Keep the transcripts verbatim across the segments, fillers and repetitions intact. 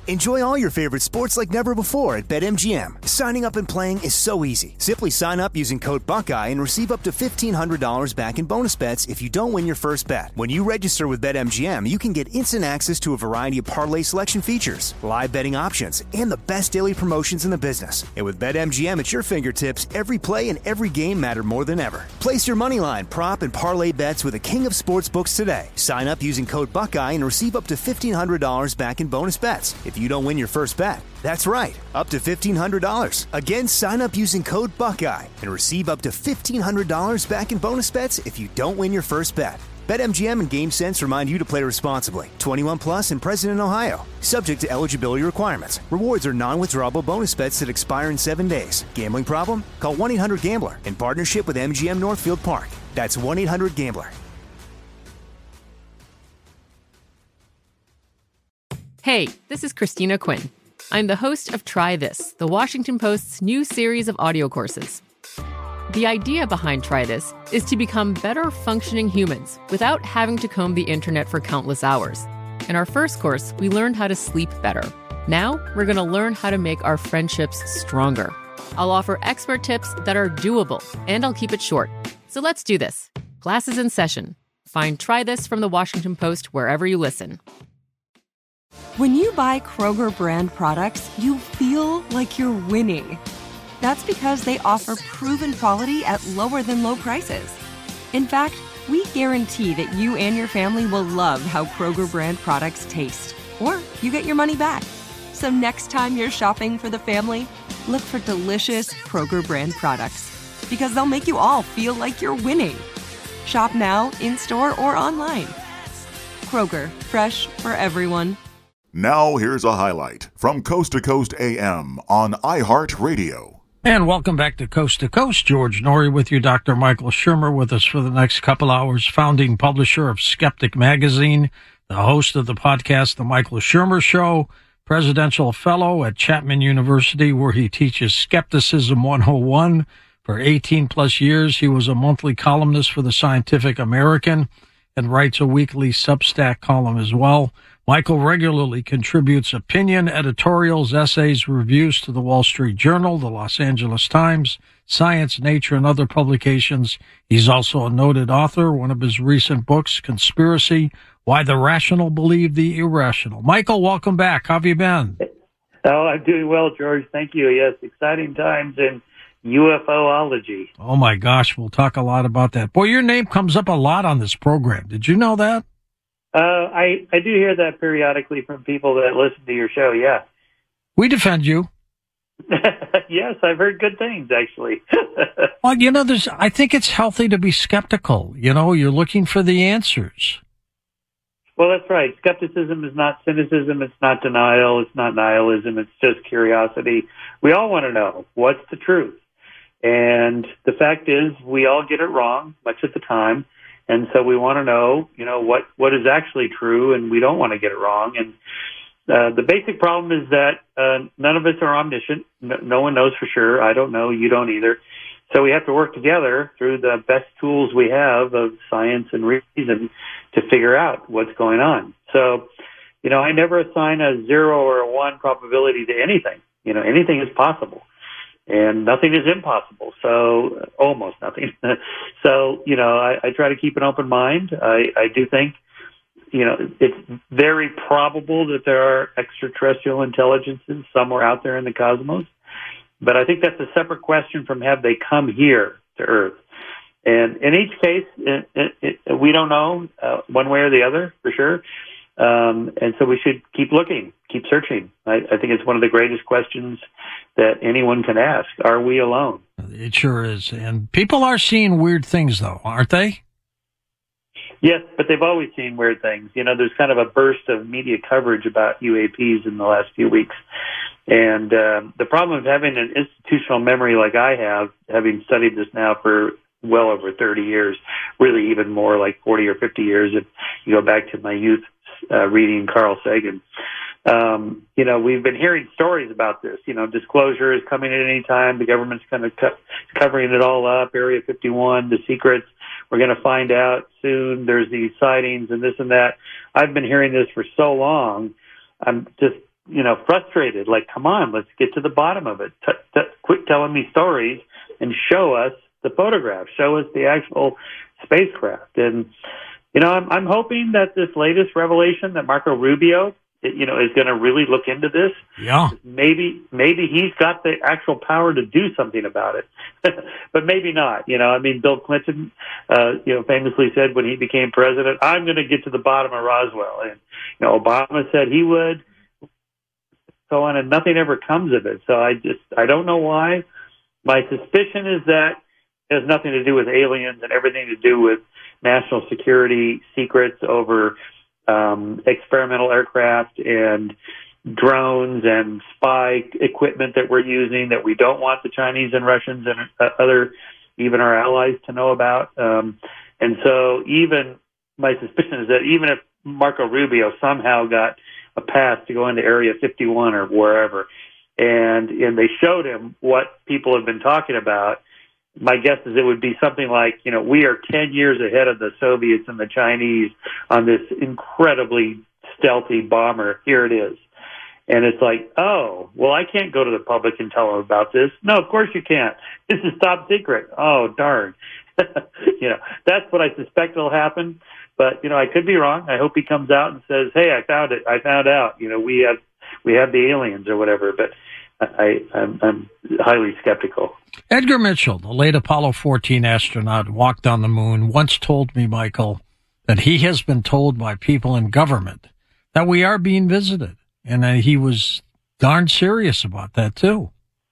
Enjoy all your favorite sports like never before at BetMGM. Signing up and playing is so easy. Simply sign up using code Buckeye and receive up to fifteen hundred dollars back in bonus bets if you don't win your first bet. When you register with BetMGM, you can get instant access to a variety of parlay selection features, live betting options, and the best daily promotions in the business. And with BetMGM at your fingertips, every play and every game matter more than ever. Place your moneyline, prop, and parlay bets with the king of sportsbooks today. Sign up using code Buckeye and receive up to fifteen hundred dollars back in bonus bets if you don't win your first bet. That's right, up to fifteen hundred dollars. Again, sign up using code Buckeye and receive up to fifteen hundred dollars back in bonus bets if you don't win your first bet. BetMGM and GameSense remind you to play responsibly. twenty-one plus and present in Ohio. Subject to eligibility requirements. Rewards are non-withdrawable bonus bets that expire in seven days. Gambling problem? Call one eight hundred gambler in partnership with M G M Northfield Park. That's one eight hundred gambler. Hey, this is Christina Quinn. I'm the host of Try This, the Washington Post's new series of audio courses. The idea behind Try This is to become better functioning humans without having to comb the internet for countless hours. In our first course, we learned how to sleep better. Now, we're going to learn how to make our friendships stronger. I'll offer expert tips that are doable, and I'll keep it short. So let's do this. Class is in session. Find Try This from the Washington Post wherever you listen. When you buy Kroger brand products, you feel like you're winning. That's because they offer proven quality at lower than low prices. In fact, we guarantee that you and your family will love how Kroger brand products taste, or you get your money back. So next time you're shopping for the family, look for delicious Kroger brand products, because they'll make you all feel like you're winning. Shop now, in-store, or online. Kroger, fresh for everyone. Now here's a highlight from Coast to Coast A M on iHeartRadio. And welcome back to Coast to Coast. George Noory with you, Doctor Michael Shermer with us for the next couple hours, founding publisher of Skeptic Magazine, the host of the podcast, The Michael Shermer Show, presidential fellow at Chapman University, where he teaches Skepticism one oh one. For eighteen plus years, he was a monthly columnist for the Scientific American and writes a weekly Substack column as well. Michael regularly contributes opinion, editorials, essays, reviews to the Wall Street Journal, the Los Angeles Times, Science, Nature, and other publications. He's also a noted author. One of his recent books, Conspiracy, Why the Rational Believe the Irrational. Michael, welcome back. How have you been? Oh, I'm doing well, George. Thank you. Yes, exciting times in UFOlogy. Oh, my gosh. We'll talk a lot about that. Boy, your name comes up a lot on this program. Did you know that? Uh, I, I do hear that periodically from people that listen to your show, yeah. We defend you. Yes, I've heard good things, actually. Well, you know, there's, I think it's healthy to be skeptical. You know, you're looking for the answers. Well, that's right. Skepticism is not cynicism. It's not denial. It's not nihilism. It's just curiosity. We all want to know what's the truth. And the fact is, we all get it wrong much of the time. And so we want to know, you know, what, what is actually true, and we don't want to get it wrong. And uh, the basic problem is that uh, none of us are omniscient. No, no one knows for sure. I don't know. You don't either. So we have to work together through the best tools we have of science and reason to figure out what's going on. So, you know, I never assign a zero or a one probability to anything. You know, anything is possible. And nothing is impossible, so almost nothing. So, you know, I, I try to keep an open mind. I, I do think, you know, it's very probable that there are extraterrestrial intelligences somewhere out there in the cosmos. But I think that's a separate question from have they come here to Earth. And in each case, it, it, it, we don't know uh, one way or the other for sure. Um, and so we should keep looking, keep searching. I, I think it's one of the greatest questions that anyone can ask. Are we alone? It sure is. And people are seeing weird things, though, aren't they? Yes, but they've always seen weird things. You know, there's kind of a burst of media coverage about U A Ps in the last few weeks. And uh, the problem of having an institutional memory like I have, having studied this now for well over thirty years, really even more like forty or fifty years if you go back to my youth uh, reading Carl Sagan. Um, you know, we've been hearing stories about this. You know, disclosure is coming at any time. The government's kind of co- covering it all up. Area fifty-one, the secrets. We're going to find out soon. There's these sightings and this and that. I've been hearing this for so long. I'm just you know, frustrated. Like, come on, let's get to the bottom of it. T- t- quit telling me stories and show us the photographs. Show us the actual spacecraft. And, you know, I'm, I'm hoping that this latest revelation that Marco Rubio, you know, is going to really look into this. Yeah. Maybe, maybe he's got the actual power to do something about it, but maybe not. You know, I mean, Bill Clinton, uh, you know, famously said when he became president, I'm going to get to the bottom of Roswell. And, you know, Obama said he would, so on, and nothing ever comes of it. So I just, I don't know why. My suspicion is that it has nothing to do with aliens and everything to do with national security secrets over Um, experimental aircraft and drones and spy equipment that we're using that we don't want the Chinese and Russians and uh, other, even our allies, to know about. Um, and so even my suspicion is that even if Marco Rubio somehow got a pass to go into Area fifty-one or wherever, and and they showed him what people have been talking about, my guess is it would be something like, you know, we are ten years ahead of the Soviets and the Chinese on this incredibly stealthy bomber. Here it is. And it's like, oh, well, I can't go to the public and tell them about this. No, of course you can't. This is top secret. Oh, darn. You know, that's what I suspect will happen. But, you know, I could be wrong. I hope he comes out and says, hey, I found it. I found out. You know, we have, we have the aliens or whatever. But I, I'm, I'm highly skeptical. Edgar Mitchell, the late Apollo fourteen astronaut, walked on the moon, once told me, Michael, that he has been told by people in government that we are being visited. And that he was darn serious about that, too.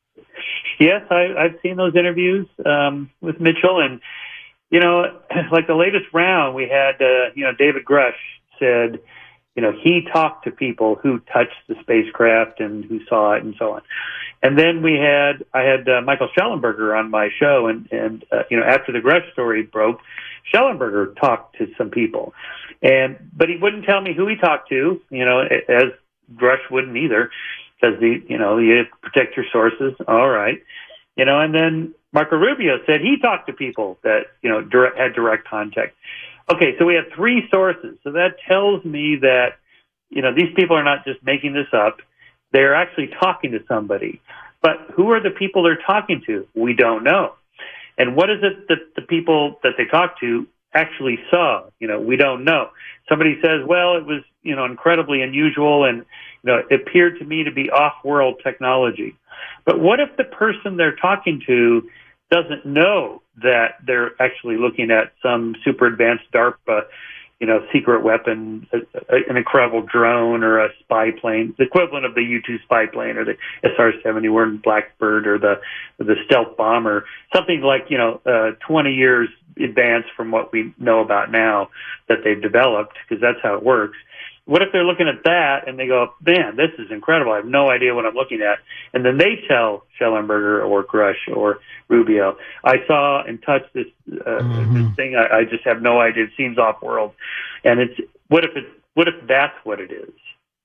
Yes, I, I've seen those interviews um, with Mitchell. And, you know, like the latest round, we had, uh, you know, David Grush said, you know, he talked to people who touched the spacecraft and who saw it and so on. And then we had, I had uh, Michael Schellenberger on my show, and, and uh, you know, after the Grush story broke, Schellenberger talked to some people. And, but he wouldn't tell me who he talked to, you know, as Grush wouldn't either, because, the you know, you have to protect your sources. All right. You know, and then Marco Rubio said he talked to people that, you know, direct, had direct contact. Okay, so we have three sources. So that tells me that, you know, these people are not just making this up. They're actually talking to somebody. But who are the people they're talking to? We don't know. And what is it that the people that they talked to actually saw? You know, we don't know. Somebody says, well, it was, you know, incredibly unusual and, you know, it appeared to me to be off-world technology. But what if the person they're talking to doesn't know that they're actually looking at some super advanced DARPA, you know, secret weapon, a, a, an incredible drone or a spy plane, the equivalent of the U two spy plane or the S R seventy-one Blackbird or the the stealth bomber, something like, you know, uh, twenty years advanced from what we know about now that they've developed, because that's how it works. What if they're looking at that and they go, man, this is incredible. I have no idea what I'm looking at. And then they tell Schellenberger or Grush or Rubio, I saw and touched this, uh, mm-hmm. this thing. I, I just have no idea. It seems off world. And it's, what if it, what if that's what it is?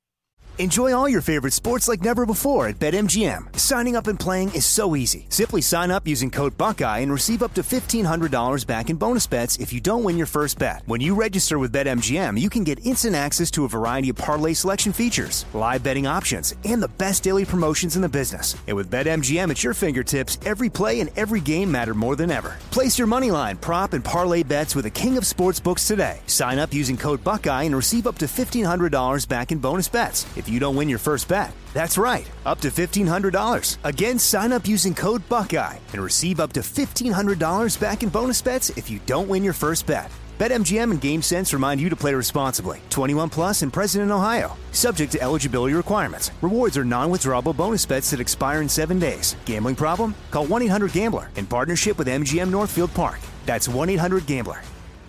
Enjoy all your favorite sports like never before at BetMGM. Signing up and playing is so easy. Simply sign up using code Buckeye and receive up to fifteen hundred dollars back in bonus bets if you don't win your first bet. When you register with BetMGM, you can get instant access to a variety of parlay selection features, live betting options, and the best daily promotions in the business. And with BetMGM at your fingertips, every play and every game matter more than ever. Place your moneyline, prop, and parlay bets with the king of sportsbooks today. Sign up using code Buckeye and receive up to fifteen hundred dollars back in bonus bets if you don't win your first bet. That's right, up to fifteen hundred dollars. Again, sign up using code Buckeye and receive up to fifteen hundred dollars back in bonus bets if you don't win your first bet. BetMGM and GameSense remind you to play responsibly. twenty-one plus and present in Ohio. Subject to eligibility requirements. Rewards are non-withdrawable bonus bets that expire in seven days. Gambling problem? Call one eight hundred gambler in partnership with M G M Northfield Park. That's one eight hundred gambler.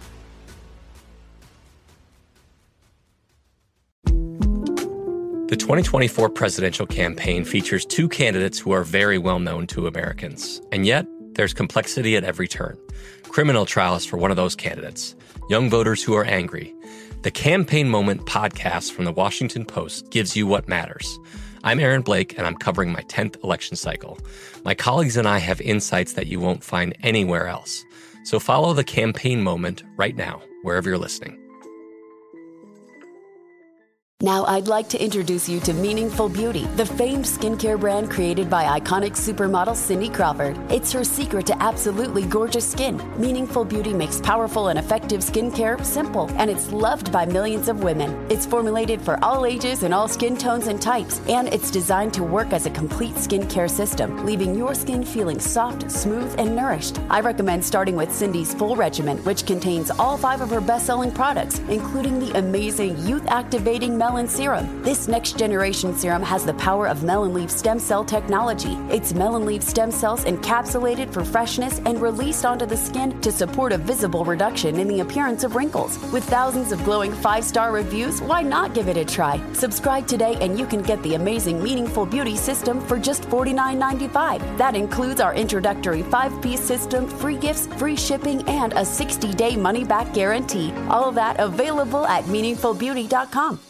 The twenty twenty-four presidential campaign features two candidates who are very well known to Americans. And yet, there's complexity at every turn. Criminal trials for one of those candidates. Young voters who are angry. The Campaign Moment podcast from the Washington Post gives you what matters. I'm Aaron Blake, and I'm covering my tenth election cycle. My colleagues and I have insights that you won't find anywhere else. So follow The Campaign Moment right now, wherever you're listening. Now I'd like to introduce you to Meaningful Beauty, the famed skincare brand created by iconic supermodel Cindy Crawford. It's her secret to absolutely gorgeous skin. Meaningful Beauty makes powerful and effective skincare simple, and it's loved by millions of women. It's formulated for all ages and all skin tones and types, and it's designed to work as a complete skincare system, leaving your skin feeling soft, smooth, and nourished. I recommend starting with Cindy's full regimen, which contains all five of her best-selling products, including the amazing youth-activating Melon Serum. This next-generation serum has the power of melon leaf stem cell technology. It's melon leaf stem cells encapsulated for freshness and released onto the skin to support a visible reduction in the appearance of wrinkles. With thousands of glowing five-star reviews, why not give it a try? Subscribe today and you can get the amazing Meaningful Beauty system for just forty-nine ninety-five. That includes our introductory five-piece system, free gifts, free shipping, and a sixty-day money-back guarantee. All of that available at meaningful beauty dot com.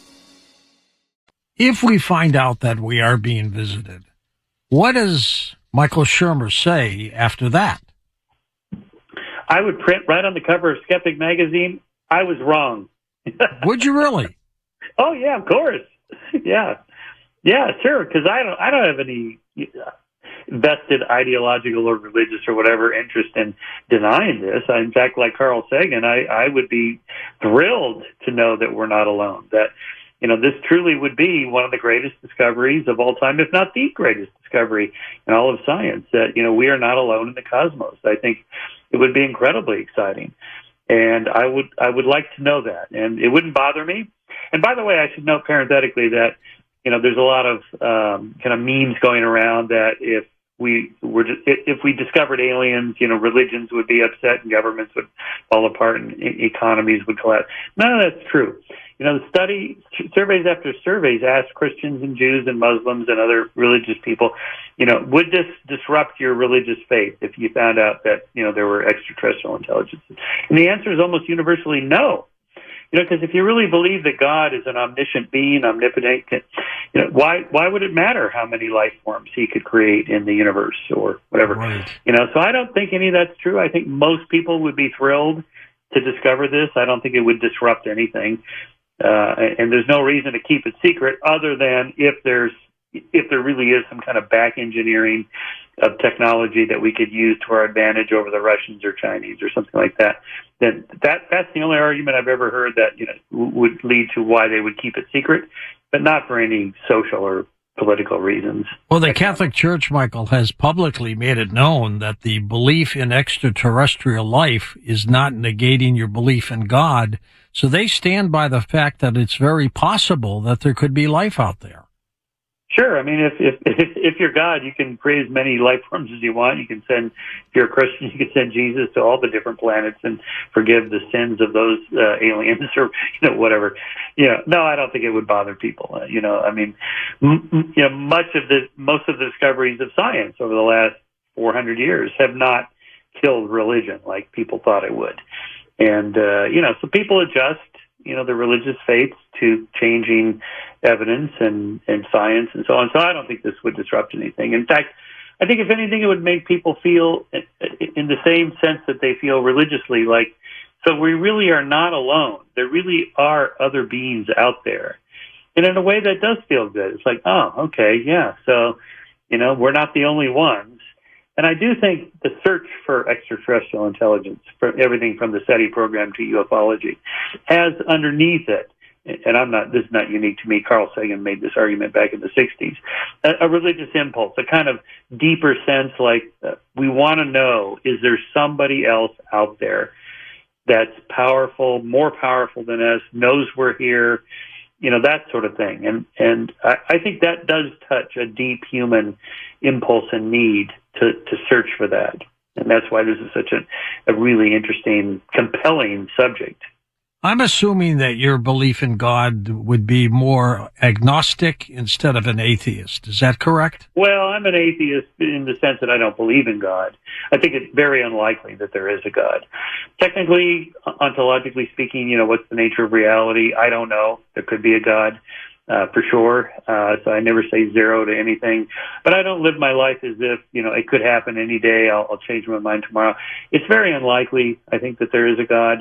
If we find out that we are being visited, what does Michael Shermer say after that? I would print right on the cover of Skeptic magazine, I was wrong. Would you really? Oh, yeah, of course. Yeah. Yeah, sure, because I don't, I don't have any vested ideological or religious or whatever interest in denying this. I, in fact, like Carl Sagan, I, I would be thrilled to know that we're not alone, that you know, this truly would be one of the greatest discoveries of all time, if not the greatest discovery in all of science, that, you know, we are not alone in the cosmos. I think it would be incredibly exciting. And I would I would like to know that. And it wouldn't bother me. And by the way, I should note parenthetically that, you know, there's a lot of um, kind of memes going around that if we were just, if we discovered aliens, you know, religions would be upset and governments would fall apart and economies would collapse. None of that's true. You know, the study, surveys after surveys asked Christians and Jews and Muslims and other religious people, you know, would this disrupt your religious faith if you found out that, you know, there were extraterrestrial intelligences? And the answer is almost universally no. You know, because if you really believe that God is an omniscient being, omnipotent, you know, why why would it matter how many life forms he could create in the universe or whatever? Right. You know, so I don't think any of that's true. I think most people would be thrilled to discover this. I don't think it would disrupt anything. Uh, and there's no reason to keep it secret other than if there's if there really is some kind of back engineering of technology that we could use to our advantage over the Russians or Chinese or something like that, then that that's the only argument I've ever heard that, you know, would lead to why they would keep it secret, but not for any social or political reasons. Well, the Catholic Church, Michael, has publicly made it known that the belief in extraterrestrial life is not negating your belief in God. So they stand by the fact that it's very possible that there could be life out there. Sure. I mean, if, if if if you're God, you can create as many life forms as you want. You can send, if you're a Christian, you can send Jesus to all the different planets and forgive the sins of those uh, aliens or, you know, whatever. You know, no, I don't think it would bother people. Uh, you know, I mean, m- you know, much of the, most of the discoveries of science over the last four hundred years have not killed religion like people thought it would. And, uh, you know, so people adjust, you know, their religious faiths to changing evidence and, and science and so on. So I don't think this would disrupt anything. In fact, I think if anything, it would make people feel in the same sense that they feel religiously, like, so we really are not alone. There really are other beings out there. And in a way that does feel good. It's like, oh, okay, yeah. So, you know, we're not the only ones. And I do think the search for extraterrestrial intelligence, for everything from the SETI program to ufology, has underneath it, and I'm not, this is not unique to me, Carl Sagan made this argument back in the sixties, a, a religious impulse, a kind of deeper sense like uh, we want to know, is there somebody else out there that's powerful, more powerful than us, knows we're here, you know, that sort of thing. And and I, I think that does touch a deep human impulse and need to, to search for that. And that's why this is such a, a really interesting, compelling subject. I'm assuming that your belief in God would be more agnostic instead of an atheist. Is that correct? Well, I'm an atheist in the sense that I don't believe in God. I think it's very unlikely that there is a God. Technically, ontologically speaking, you know, what's the nature of reality? I don't know. There could be a God, uh, for sure. Uh, so I never say zero to anything. But I don't live my life as if, you know, it could happen any day. I'll, I'll change my mind tomorrow. It's very unlikely, I think, that there is a God.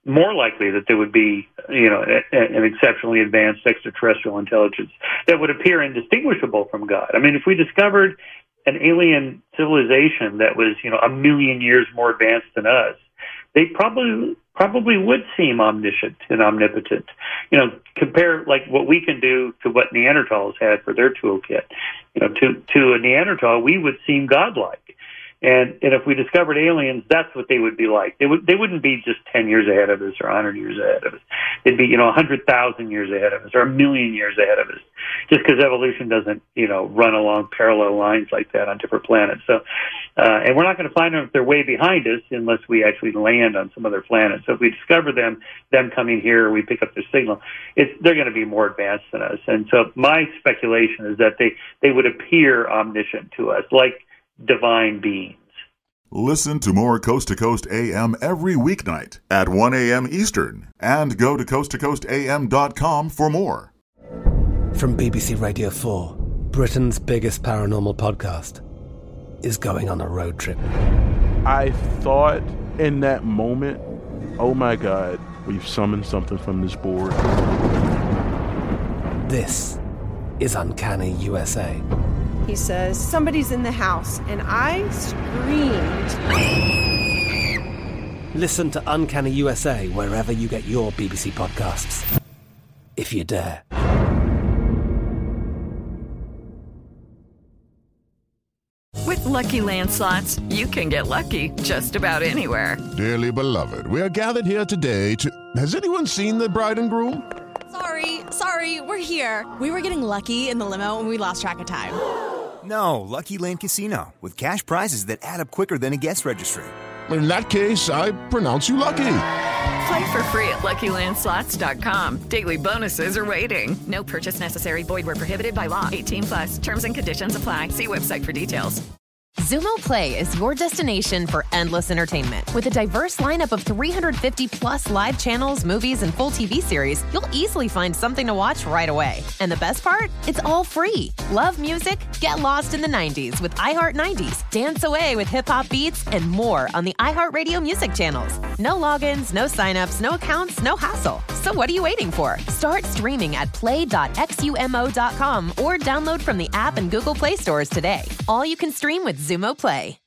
more likely that there would be, you know, a, an exceptionally advanced extraterrestrial intelligence that would appear indistinguishable from God. I mean, if we discovered an alien civilization that was, you know, a million years more advanced than us, they probably probably would seem omniscient and omnipotent. You know, compare like what we can do to what Neanderthals had for their toolkit. You know, to to a Neanderthal, we would seem godlike. And and if we discovered aliens, that's what they would be like. They would they wouldn't be just ten years ahead of us or a hundred years ahead of us. They'd be, you know, a hundred thousand years ahead of us or a million years ahead of us. Just because evolution doesn't, you know, run along parallel lines like that on different planets. So, uh, and we're not going to find them if they're way behind us unless we actually land on some other planet. So if we discover them, them coming here, or we pick up their signal, it's they're going to be more advanced than us. And so my speculation is that they they would appear omniscient to us, like divine beings. Listen to more Coast to Coast A M every weeknight at one a.m. Eastern, and go to coast to coast a m dot com for more. From B B C Radio four, Britain's biggest paranormal podcast is going on a road trip. I thought in that moment, oh my God, we've summoned something from this board. This is Uncanny U S A. He says, somebody's in the house, and I screamed. Listen to Uncanny U S A wherever you get your B B C podcasts, if you dare. With Lucky Land Slots, you can get lucky just about anywhere. Dearly beloved, we are gathered here today to... Has anyone seen the bride and groom? Sorry, sorry, we're here. We were getting lucky in the limo and we lost track of time. No, Lucky Land Casino, with cash prizes that add up quicker than a guest registry. In that case, I pronounce you lucky. Play for free at lucky land slots dot com. Daily bonuses are waiting. No purchase necessary. Void where prohibited by law. eighteen plus. Terms and conditions apply. See website for details. Xumo Play is your destination for endless entertainment. With a diverse lineup of three hundred fifty plus live channels, movies, and full T V series, you'll easily find something to watch right away. And the best part? It's all free. Love music? Get lost in the nineties with iHeart nineties. Dance away with hip-hop beats and more on the iHeartRadio music channels. No logins, no signups, no accounts, no hassle. So what are you waiting for? Start streaming at play dot xumo dot com or download from the app and Google Play stores today. All you can stream with Xumo Play.